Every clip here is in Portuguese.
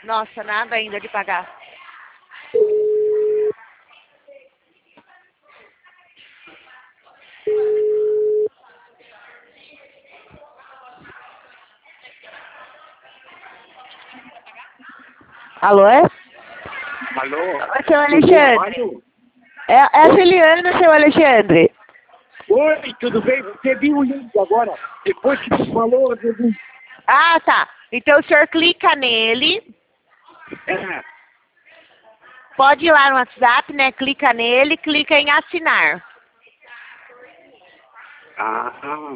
Nossa, nada ainda de pagar. Alô? Alô? Oi, seu Alexandre. É a Celiana, seu Alexandre. Oi, tudo bem? Você viu o link agora? Depois que tu falou, eu vi. Ah, tá. Então o senhor clica nele. É. Pode ir lá no WhatsApp, né? Clica nele, clica em assinar. Ah.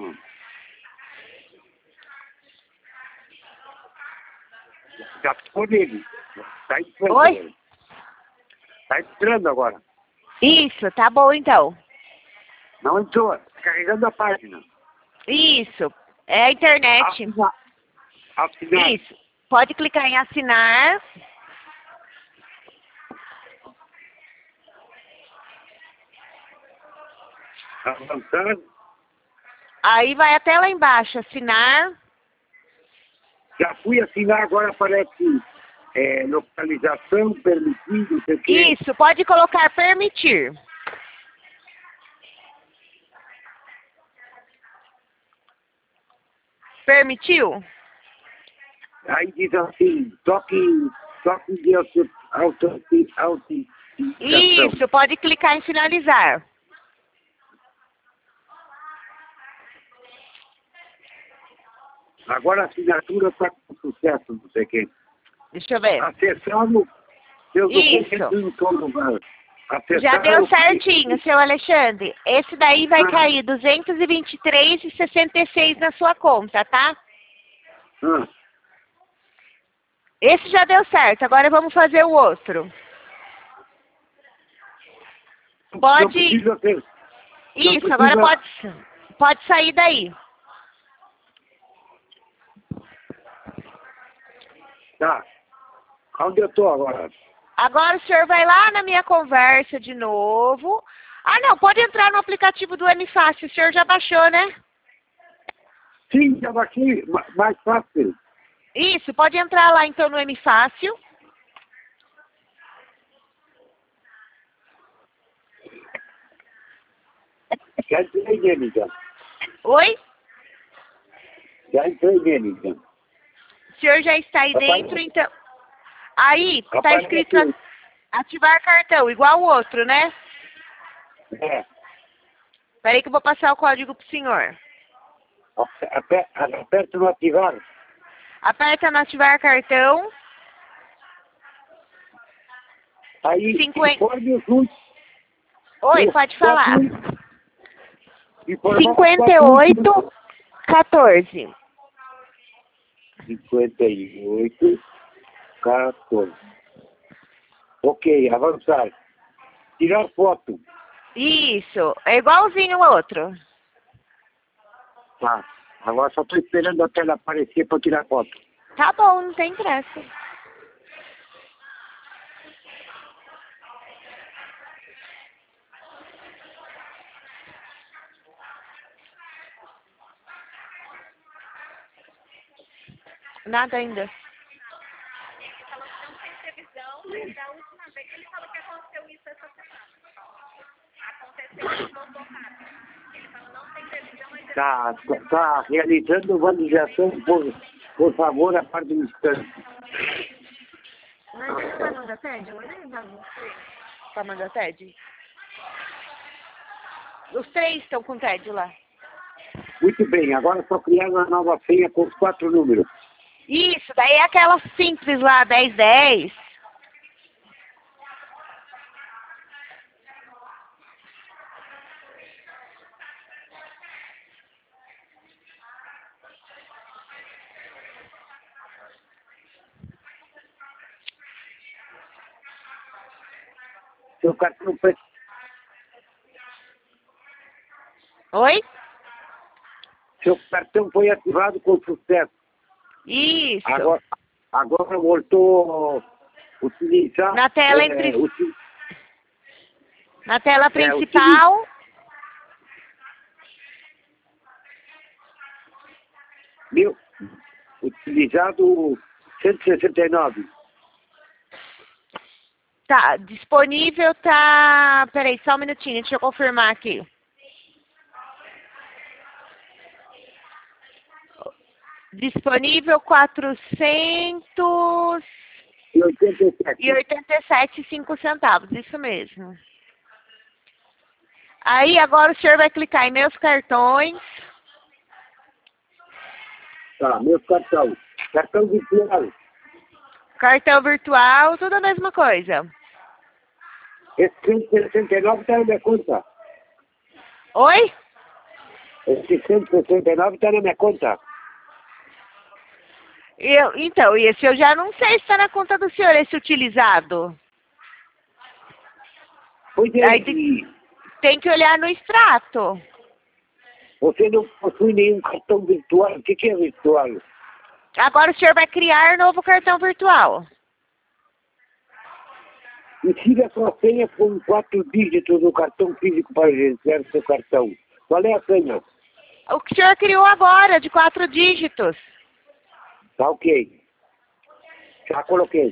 Já ficou nele. Tá entrando. Oi? Agora. Tá entrando agora. Isso, tá bom então. Não entrou. Carregando a página. Isso, é a internet. Assinar. Isso. Pode clicar em assinar. Avançando. Aí vai até lá embaixo, assinar. Já fui assinar, agora aparece localização, permitido, não sei o quê. Isso, pode colocar permitir. Permitiu? Aí diz assim, toque de autenticação. Isso, pode clicar em finalizar. Agora a assinatura está com sucesso, não sei o quê. Deixa eu ver. Acessando seus Isso. documentos em todo lugar. Já deu certinho, seu Alexandre. Esse daí vai Ah. cair 223,66 na sua conta, tá? Ah, Esse já deu certo, agora vamos fazer o outro. não Pode... precisa ter. Isso, não agora precisa- pode sair daí. Tá. Onde eu estou agora? Agora o senhor vai lá na minha conversa de novo. Ah, não, pode entrar no aplicativo do M-Fácil, o senhor já baixou, né? Sim, estava aqui, mais fácil. Isso, pode entrar lá então no M-Fácil. Já entrei nele, já. Oi? Já entrei nele, já. O senhor já está aí dentro, então... Aí, tá Aparece escrito aqui. ativar cartão, igual o outro, né? É. Peraí que eu vou passar o código pro senhor. Aperta no ativar. Aperta no ativar cartão. Aí, 50. informe os últimos. Oi, pode falar. Informar 58, 14. 58, 14. Ok, avançar. Tirar foto. Isso, é igualzinho o outro. Tá. Agora só estou esperando a tela aparecer para tirar foto. Tá bom, não tem pressa. Nada ainda. Tá realizando validação, por favor, a parte do instante. Mas vai mandar TED? Vai mandar TED? Os 3 estão com TED lá. Muito bem, agora só criar uma nova senha com os 4 números. Isso, daí é aquela simples lá, 1010. Seu cartão foi, Oi? seu cartão foi ativado com sucesso. Isso. Agora voltou a utilizar... Na tela, na tela principal. Utilizado 169. Tá, disponível tá... Peraí, só um minutinho, deixa eu confirmar aqui. Disponível 487,05 centavos, isso mesmo. Aí agora o senhor vai clicar em meus cartões. Tá, meu cartão. Cartão virtual. Cartão virtual, tudo a mesma coisa. Esse 169 está na minha conta. Oi? Esse 169 está na minha conta. Então, esse eu já não sei se está na conta do senhor, esse utilizado. Pois é, Aí tem que olhar no extrato. você não possui nenhum cartão virtual. O que é virtual? Agora o senhor vai criar novo cartão virtual. Insira a sua senha com 4 dígitos no cartão físico para gerenciar seu cartão. Qual é a senha? O que o senhor criou agora, de 4 dígitos. Tá ok. Já coloquei.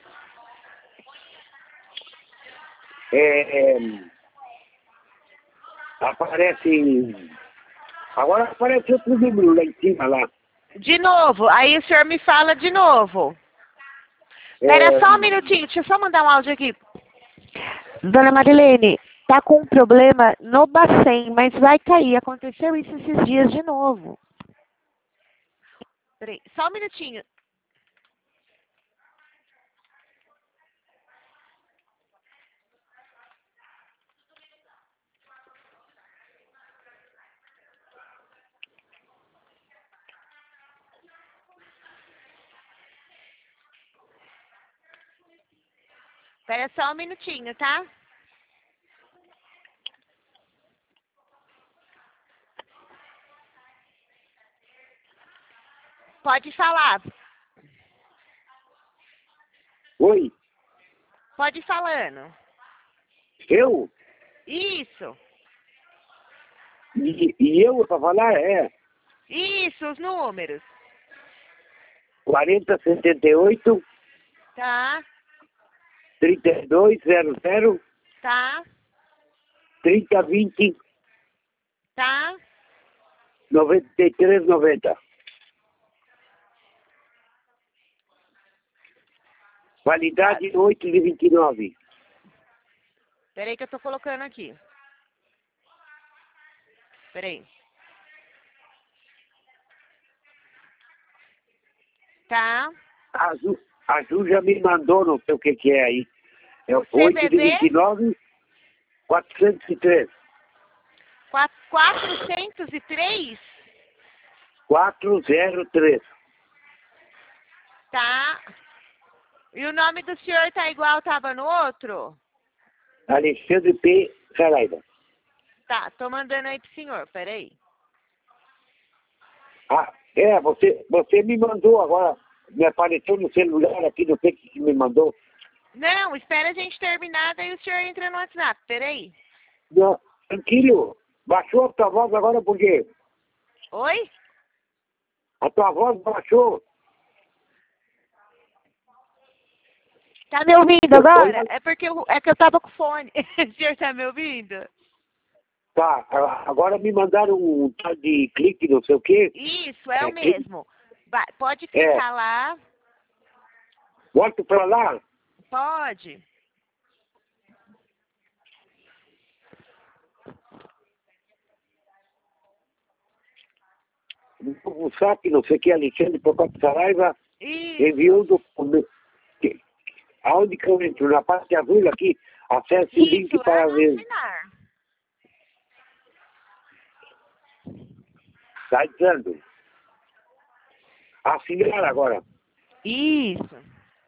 Aparece... Agora aparece outro número lá em cima, lá. De novo, aí o senhor me fala de novo. Espera só um minutinho, deixa eu só mandar um áudio aqui. Dona Marilene, tá com um problema no Bacen, mas vai cair. Aconteceu isso esses dias de novo. Peraí, só um minutinho. Espera só um minutinho, tá? Pode falar. Oi? Pode ir falando. Eu? Isso. E eu para falar é Isso, os números. 4078 Tá, 3200 tá, 3020 tá. 9390. Validade 8/29. Peraí que eu tô colocando aqui. Peraí. Tá. A Ju já me mandou, não sei o que é aí. É O CVV? 8/29 403. 403? 403. Tá. E o nome do senhor tá igual tava no outro? Alexandre P. Saraiva. Tá, tô mandando aí pro senhor, peraí. Ah, você me mandou agora, me apareceu no celular aqui, não sei o que me mandou. Não, espera a gente terminar, daí o senhor entra no WhatsApp, peraí. Não, tranquilo, baixou a tua voz agora por quê? Oi? A tua voz baixou. Tá me ouvindo agora? É porque é que eu tava com fone. O senhor tá me ouvindo? Tá, agora me mandaram um tal de clique, não sei o quê. Isso, é o mesmo. Vai, pode clicar lá. Volto pra lá. Pode. O saque, não sei o que, Alexandre Procopio Saraiva Isso. enviou um documento. Aonde que eu entro? Na parte azul aqui, acesse o link Isso, para ver. assinar. Tá entrando. Assinar agora. Isso.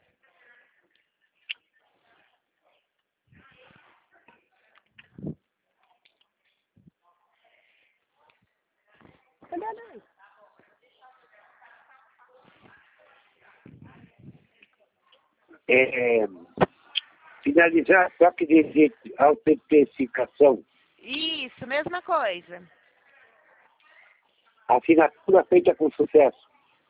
Finalizar toque de autenticação. Isso, mesma coisa. Assinatura feita com sucesso.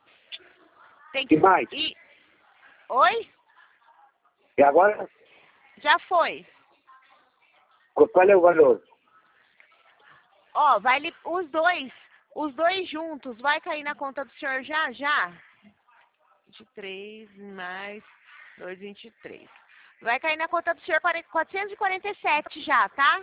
Tem que mais? Oi? E agora? Já foi. Qual é o valor? Ó, os dois juntos, vai cair na conta do senhor já? 23 mais 2,23. Vai cair na conta do senhor 447 já, tá?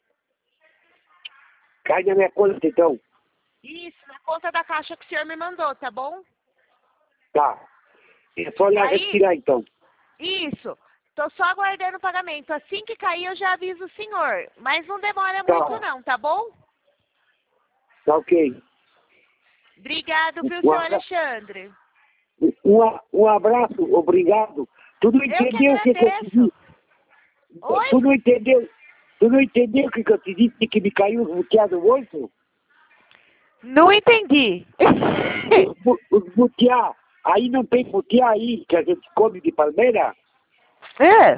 Cai na minha conta, então. Isso, na conta da caixa que o senhor me mandou, tá bom? Tá. É só olhar Aí- retirar, então. Isso. Tô só aguardando o pagamento. Assim que cair, eu já aviso o senhor. Mas não demora Tá. muito não, tá bom? Tá ok. Obrigado, viu, seu Alexandre? Um abraço, obrigado. Tu não Eu entendeu o que que eu te agradeço. disse? Oi? Tu não entendeu? Tu não entendeu o que eu te disse que me caiu os butiá do bolso? Não entendi. Os butiá. Aí não tem butiá aí que a gente come de palmeira? É.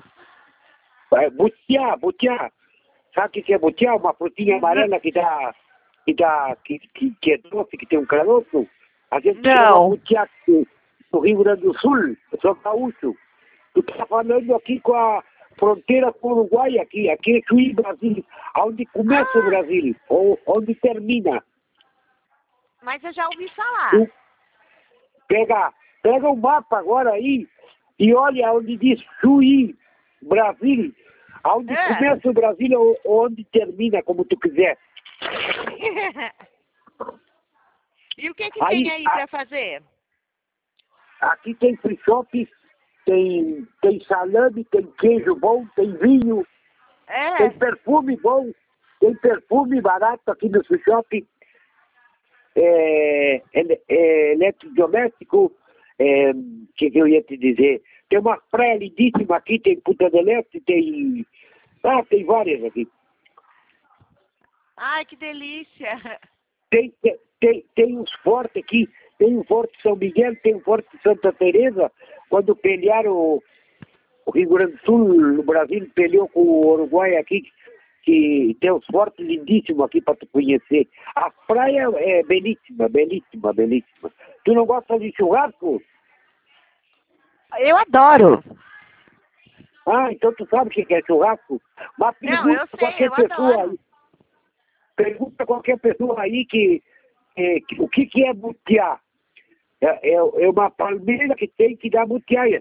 Butiá. Sabe o que é butiá? Uma frutinha amarela que é doce, que tem um caroço. A gente chama Não. butiá no Rio Grande do Sul. Eu sou gaúcho. Tu tá falando aqui com a fronteira com o Uruguai, aqui é Chuí, Brasil. Onde começa o Brasil, ou onde termina. Mas eu já ouvi falar. Tu pega o mapa agora aí e olha onde diz Chuí, Brasil. Onde começa o Brasil ou onde termina, como tu quiser. E o que tem aí pra fazer? Aqui tem free shop, tem salame, tem queijo bom, tem vinho, tem perfume bom, tem perfume barato aqui no free shop, eletrodoméstico, que eu ia te dizer, tem uma praia lindíssima aqui, tem Punta del Este, tem várias aqui. Ai, que delícia. Tem uns fortes aqui, tem um Forte São Miguel, tem um Forte Santa Teresa. Quando pelearam o Rio Grande do Sul, o Brasil peleou com o Uruguai aqui, que tem uns fortes lindíssimos aqui para tu conhecer. A praia é belíssima, belíssima, belíssima. Tu não gosta de churrasco? Eu adoro. Ah, então tu sabe o que é churrasco? Mas Não, eu sei, eu adoro. Pergunta qualquer pessoa aí o que é butiá. É uma palmeira que tem que dar butiaia.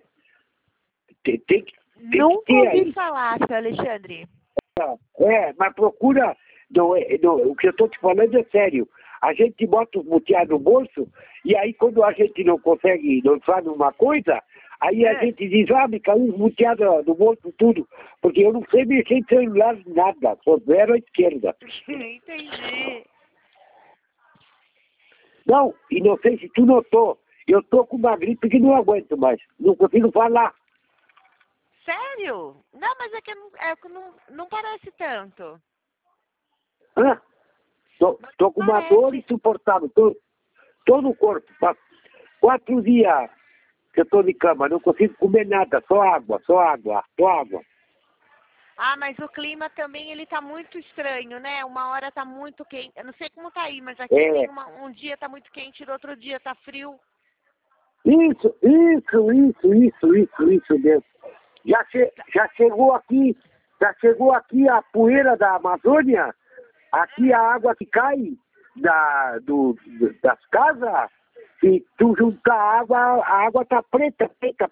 Nunca ouvi falar, seu Alexandre. Mas procura. O que eu estou te falando é sério. A gente bota os butiá no bolso e aí quando a gente não consegue, não sabe uma coisa, aí a gente diz, me caiu os butiá do bolso tudo. Porque eu não sei mexer em celular nada, sou zero à esquerda. Entendi. Não, e não sei se tu notou, eu tô com uma gripe que não aguento mais, não consigo falar. Sério? Não, mas é que não parece tanto. Hã? Tô com uma dor insuportável, tô no corpo. Faz 4 dias que eu tô de cama, não consigo comer nada, só água. Ah, mas o clima também, ele tá muito estranho, né? Uma hora tá muito quente. Eu não sei como tá aí, mas aqui tem um dia tá muito quente, no outro dia tá frio. Isso mesmo. Já chegou aqui a poeira da Amazônia, aqui a água que cai das casas, se tu juntar a água tá preta.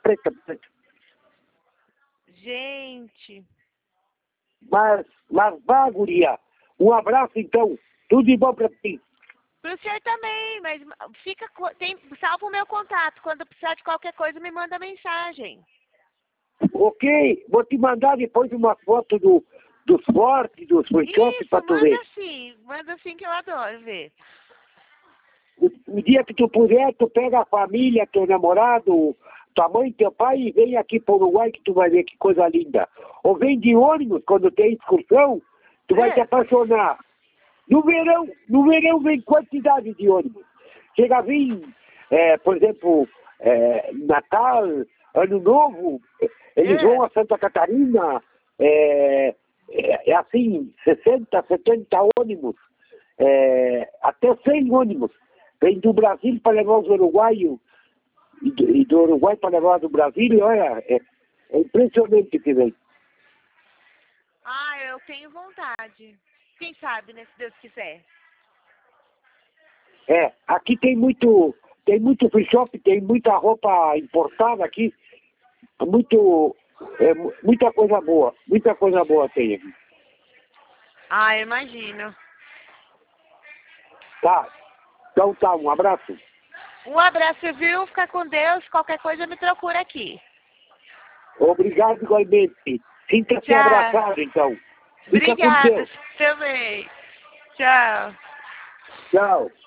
Gente. Mas vá, guria. Um abraço, então. Tudo de bom pra ti. Pro senhor também, mas salva o meu contato. Quando precisar de qualquer coisa, me manda mensagem. Ok, vou te mandar depois uma foto dos fortes, dos free shop pra tu ver. Manda sim que eu adoro ver. O dia que tu puder, tu pega a família, teu namorado, tua mãe, teu pai e vem aqui pro Uruguai que tu vai ver que coisa linda. Ou vem de ônibus quando tem excursão, tu vai te apaixonar. No verão vem quantidade de ônibus. Chega a vir, por exemplo, Natal, Ano Novo, eles vão a Santa Catarina, assim, 60, 70 ônibus, até 100 ônibus. Vem do Brasil para levar os uruguaios e do Uruguai para levar do Brasil, e olha, é impressionante o que vem. tenho vontade. Quem sabe, né, se Deus quiser. Aqui tem muito free shop, tem muita roupa importada aqui, muita coisa boa tem aqui. Ah, eu imagino. Tá, então tá, um abraço. Um abraço, viu? Fica com Deus. Qualquer coisa me procura aqui. Obrigado igualmente. Sinta-se abraçado, então. Fica com Obrigada Deus. também. Tchau. Tchau.